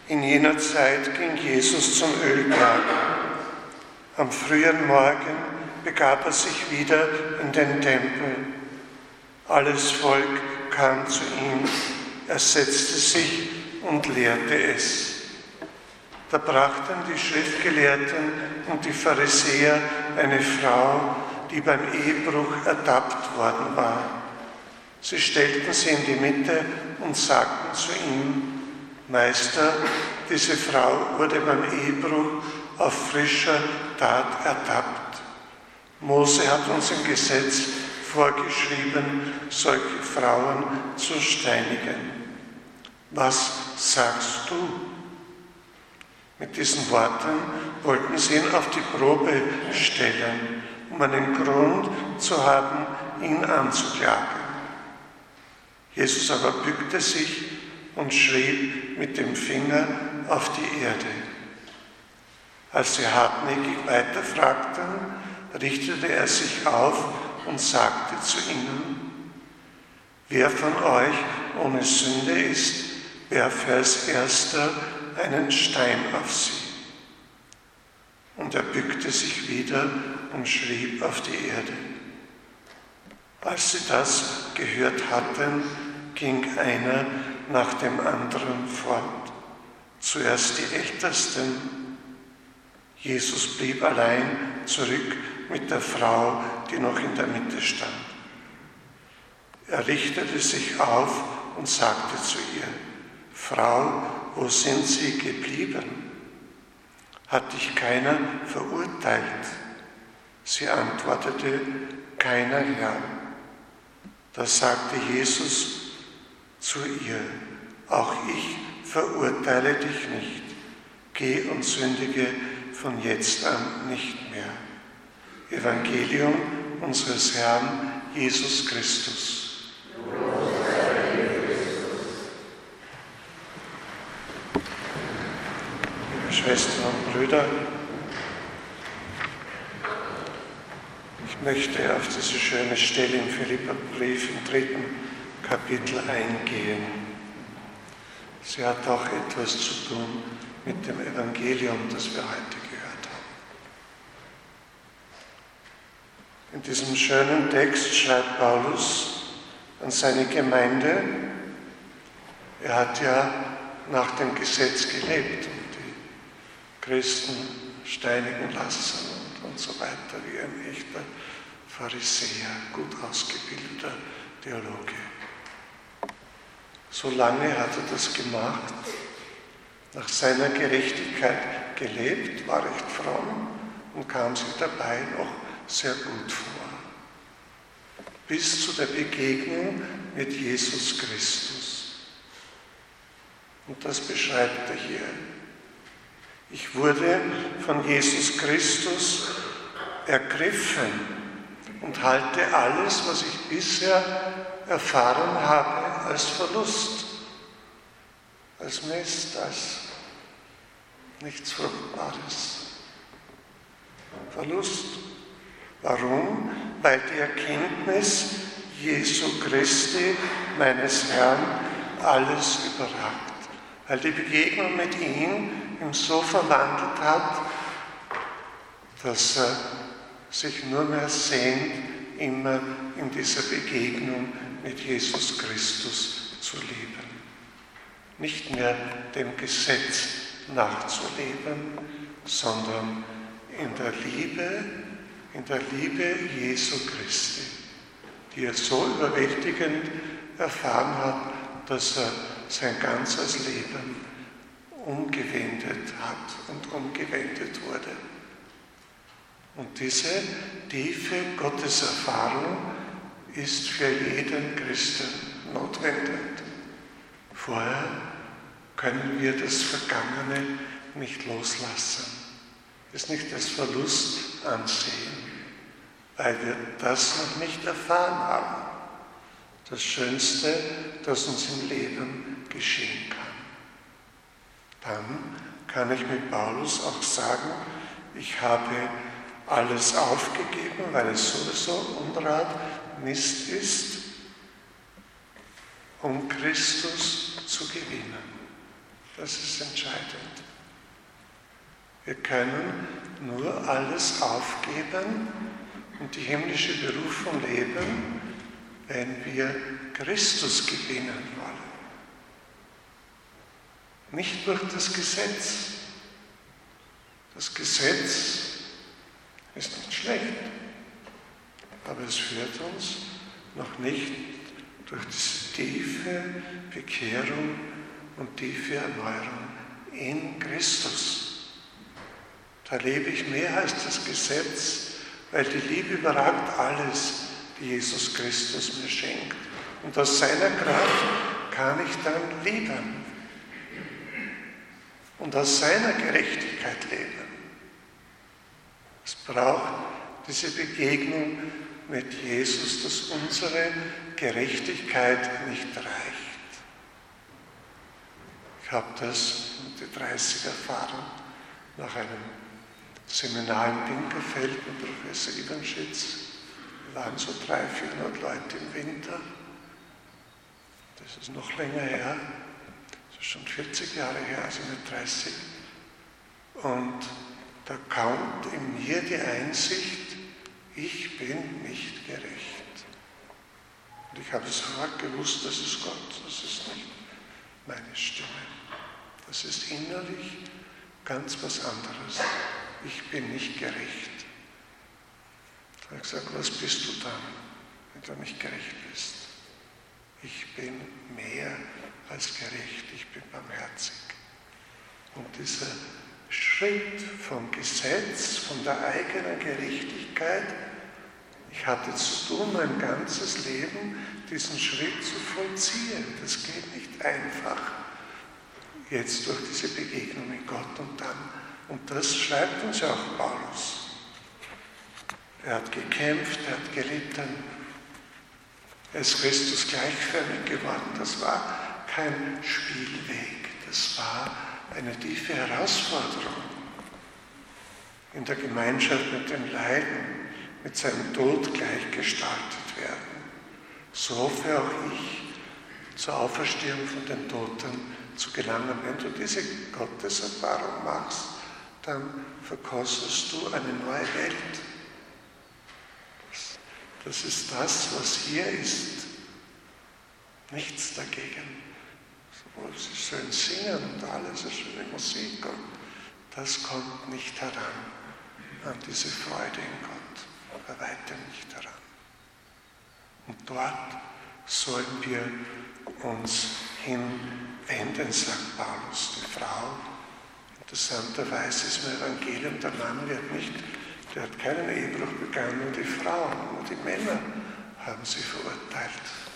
In jener Zeit ging Jesus zum Ölberg. Am frühen Morgen begab er sich wieder in den Tempel. Alles Volk kam zu ihm, er setzte sich und lehrte es. Da brachten die Schriftgelehrten und die Pharisäer eine Frau, die beim Ehebruch ertappt worden war. Sie stellten sie in die Mitte und sagten zu ihm: Meister, diese Frau wurde beim Ehebruch auf frischer Tat ertappt. Mose hat uns im Gesetz vorgeschrieben, solche Frauen zu steinigen. Was sagst du? Mit diesen Worten wollten sie ihn auf die Probe stellen, um einen Grund zu haben, ihn anzuklagen. Jesus aber bückte sich und schrieb mit dem Finger auf die Erde. Als sie hartnäckig weiterfragten, richtete er sich auf und sagte zu ihnen: Wer von euch ohne Sünde ist, werfe als erster einen Stein auf sie. Und er bückte sich wieder und schrieb auf die Erde. Als sie das gehört hatten, ging einer nach dem anderen fort. Zuerst die Ältesten. Jesus blieb allein zurück mit der Frau, die noch in der Mitte stand. Er richtete sich auf und sagte zu ihr: Frau, wo sind Sie geblieben? Hat dich keiner verurteilt? Sie antwortete: Keiner, Herr. Da sagte Jesus zu ihr: Auch ich verurteile dich nicht. Geh und sündige von jetzt an nicht mehr. Evangelium unseres Herrn Jesus Christus. Schwestern und Brüder, ich möchte auf diese schöne Stelle im Philipperbrief im 3. Kapitel eingehen. Sie hat auch etwas zu tun mit dem Evangelium, das wir heute gehört haben. In diesem schönen Text schreibt Paulus an seine Gemeinde. Er hat ja nach dem Gesetz gelebt. Christen steinigen lassen und so weiter, wie ein echter Pharisäer, gut ausgebildeter Theologe. So lange hat er das gemacht, nach seiner Gerechtigkeit gelebt, war recht fromm und kam sich dabei noch sehr gut vor. Bis zu der Begegnung mit Jesus Christus. Und das beschreibt er hier. Ich wurde von Jesus Christus ergriffen und halte alles, was ich bisher erfahren habe, als Verlust, als Mist, als nichts Fruchtbares. Verlust. Warum? Weil die Erkenntnis Jesu Christi, meines Herrn, alles überragt. Weil die Begegnung mit ihm so verwandelt hat, dass er sich nur mehr sehnt, immer in dieser Begegnung mit Jesus Christus zu leben. Nicht mehr dem Gesetz nachzuleben, sondern in der Liebe Jesu Christi, die er so überwältigend erfahren hat, dass er sein ganzes Leben umgewendet hat und umgewendet wurde. Und diese tiefe Gotteserfahrung ist für jeden Christen notwendig. Vorher können wir das Vergangene nicht loslassen, es nicht als Verlust ansehen, weil wir das noch nicht erfahren haben. Das Schönste, das uns im Leben geschehen kann. Dann kann ich mit Paulus auch sagen, ich habe alles aufgegeben, weil es sowieso Unrat, Mist ist, um Christus zu gewinnen. Das ist entscheidend. Wir können nur alles aufgeben und die himmlische Berufung leben, wenn wir Christus gewinnen wollen. Nicht durch das Gesetz. Das Gesetz ist nicht schlecht, aber es führt uns noch nicht durch diese tiefe Bekehrung und tiefe Erneuerung in Christus. Da lebe ich mehr als das Gesetz, weil die Liebe überragt alles, die Jesus Christus mir schenkt. Und aus seiner Kraft kann ich dann lieben und aus seiner Gerechtigkeit leben. Es braucht diese Begegnung mit Jesus, dass unsere Gerechtigkeit nicht reicht. Ich habe das mit den 30 erfahren, nach einem Seminar in Pinkerfeld mit Professor Iwanschitz. Wir waren so 300, 400 Leute im Winter. Das ist noch länger her. Das ist schon 40 Jahre her, also nicht 30. Und da kommt in mir die Einsicht, ich bin nicht gerecht. Und ich habe sofort gewusst, das ist Gott, das ist nicht meine Stimme. Das ist innerlich ganz was anderes. Ich bin nicht gerecht. Da habe ich gesagt, was bist du dann, wenn du nicht gerecht bist? Ich bin mehr als gerecht, ich bin barmherzig. Und dieser Schritt vom Gesetz, von der eigenen Gerechtigkeit, ich hatte zu tun, mein ganzes Leben diesen Schritt zu vollziehen. Das geht nicht einfach, jetzt durch diese Begegnung mit Gott und dann. Und das schreibt uns ja auch Paulus. Er hat gekämpft, er hat gelitten, er ist Christus gleichförmig geworden. Das war kein Spielweg, das war eine tiefe Herausforderung. In der Gemeinschaft mit dem Leiden, mit seinem Tod gleichgestaltet werden. So hoffe auch ich, zur Auferstehung von den Toten zu gelangen. Wenn du diese Gotteserfahrung machst, dann verkostest du eine neue Welt. Das ist das, was hier ist. Nichts dagegen. Sie schön singen und alles, eine schöne Musik. Und das kommt nicht heran an diese Freude in Gott. Bei weitem nicht heran. Und dort sollen wir uns hinwenden, sagt Paulus. Die Frau, interessanterweise ist im Evangelium, der Mann der hat keinen Ehebruch begangen, die Frau, nur die Männer haben sie verurteilt.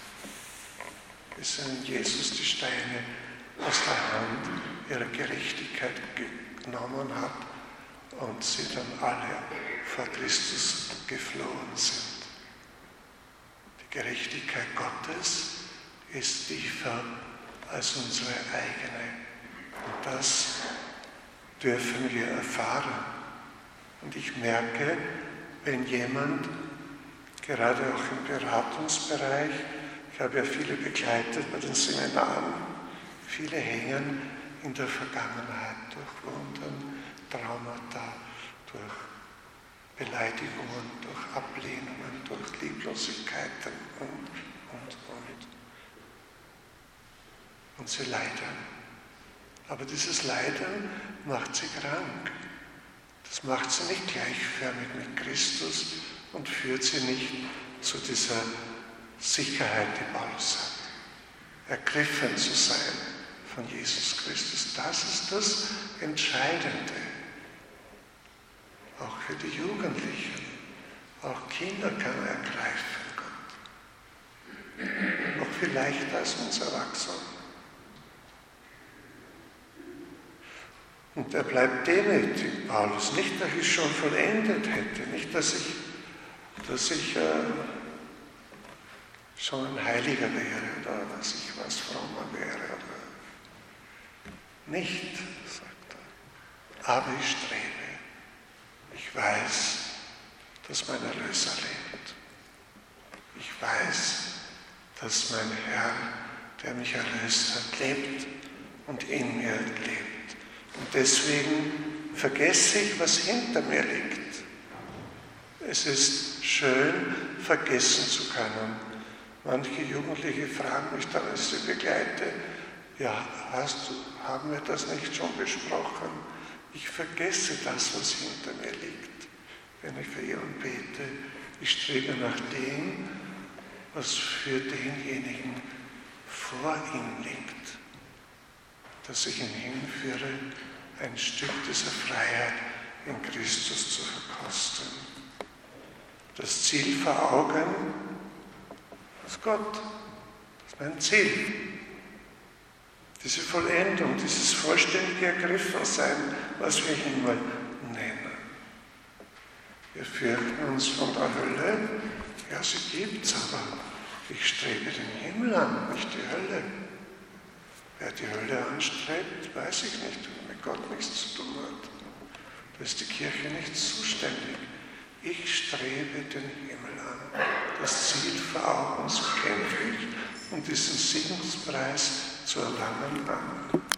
Bis ihnen Jesus die Steine aus der Hand ihrer Gerechtigkeit genommen hat und sie dann alle vor Christus geflohen sind. Die Gerechtigkeit Gottes ist tiefer als unsere eigene. Und das dürfen wir erfahren. Und ich merke, wenn jemand, gerade auch im Beratungsbereich, ich habe ja viele begleitet bei den Seminaren, viele hängen in der Vergangenheit durch Wunden, Traumata, durch Beleidigungen, durch Ablehnungen, durch Lieblosigkeiten und. Und sie leiden. Aber dieses Leiden macht sie krank. Das macht sie nicht gleichförmig mit Christus und führt sie nicht zu dieser Sicherheit, die Paulus hat. Ergriffen zu sein von Jesus Christus. Das ist das Entscheidende. Auch für die Jugendlichen. Auch Kinder kann er ergreifen, Gott. Noch viel leichter als uns Erwachsenen. Und er bleibt demütig, Paulus. Nicht, dass ich schon vollendet hätte, nicht, dass ich schon ein Heiliger wäre oder dass ich was frommer wäre. Oder nicht, sagt er. Aber ich strebe. Ich weiß, dass mein Erlöser lebt. Ich weiß, dass mein Herr, der mich erlöst hat, lebt und in mir lebt. Und deswegen vergesse ich, was hinter mir liegt. Es ist schön, vergessen zu können. Manche Jugendliche fragen mich dann, als ich sie begleite, ja, haben wir das nicht schon besprochen? Ich vergesse das, was hinter mir liegt, wenn ich für jemanden bete. Ich strebe nach dem, was für denjenigen vor ihm liegt, dass ich ihn hinführe, ein Stück dieser Freiheit in Christus zu verkosten. Das Ziel vor Augen ist Gott, das ist mein Ziel. Diese Vollendung, dieses vollständige Ergriffensein, was wir Himmel nennen. Wir fürchten uns von der Hölle, ja, sie gibt's, aber ich strebe den Himmel an, nicht die Hölle. Wer die Hölle anstrebt, weiß ich nicht, mit Gott nichts zu tun hat. Da ist die Kirche nicht zuständig. Ich strebe den Himmel an. Das Ziel vor Augen, so kämpfe ich, um diesen Segenspreis zu erlangen an.